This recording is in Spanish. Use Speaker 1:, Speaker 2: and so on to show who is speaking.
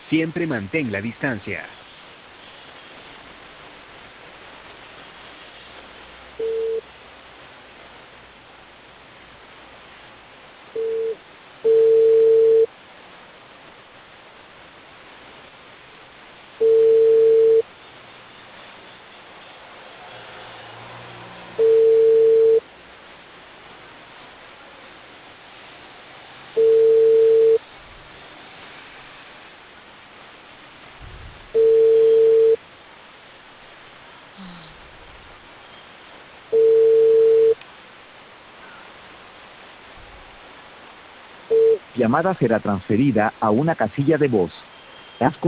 Speaker 1: Siempre mantén la distancia.
Speaker 2: Llamada será transferida a una casilla de voz. Haz